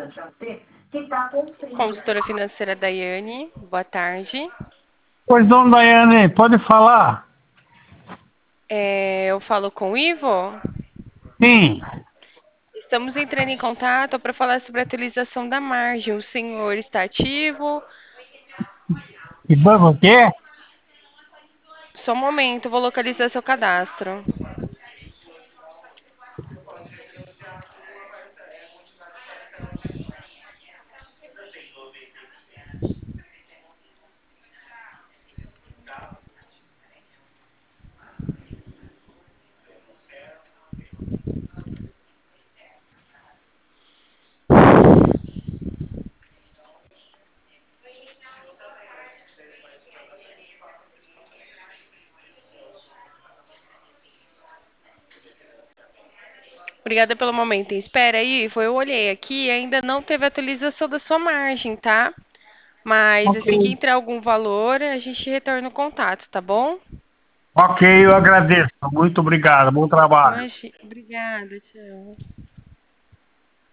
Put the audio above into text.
Consultora financeira Daiane, boa tarde. Pois não, Daiane, pode falar? Eu falo com o Ivo. Sim. Estamos entrando em contato para falar sobre a atualização da margem. O senhor está ativo? E banco o quê? Só um momento, vou localizar seu cadastro. Obrigada pelo momento em espera, Ivo. Eu olhei aqui e ainda não teve atualização da sua margem, tá? Mas Ok. assim que entrar algum valor, a gente retorna o contato, tá bom? Ok, eu agradeço. Muito obrigado. Bom trabalho. Obrigada, tchau.